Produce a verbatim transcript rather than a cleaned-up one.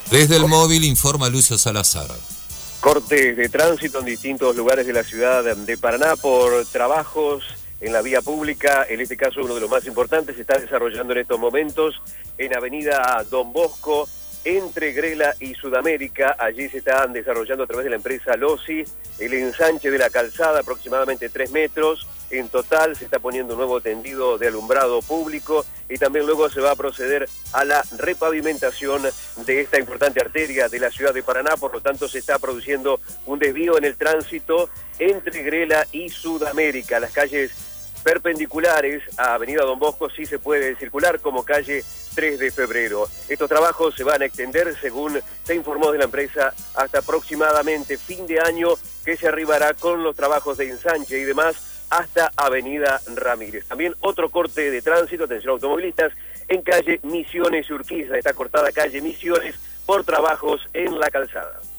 Desde el móvil informa Lucio Salazar. Cortes de tránsito en distintos lugares de la ciudad de Paraná por trabajos en la vía pública. En este caso, uno de los más importantes se está desarrollando en estos momentos en Avenida Don Bosco, entre Grela y Sudamérica. Allí se están desarrollando a través de la empresa Losi el ensanche de la calzada, aproximadamente tres metros. En total se está poniendo un nuevo tendido de alumbrado público y también luego se va a proceder a la repavimentación de esta importante arteria de la ciudad de Paraná. Por lo tanto, se está produciendo un desvío en el tránsito entre Grela y Sudamérica. Las calles perpendiculares a Avenida Don Bosco sí se puede circular, como calle tres de febrero. Estos trabajos se van a extender, según se informó de la empresa, hasta aproximadamente fin de año, que se arribará con los trabajos de ensanche y demás hasta Avenida Ramírez. También otro corte de tránsito, atención automovilistas, en calle Misiones y Urquiza. Está cortada calle Misiones por trabajos en la calzada.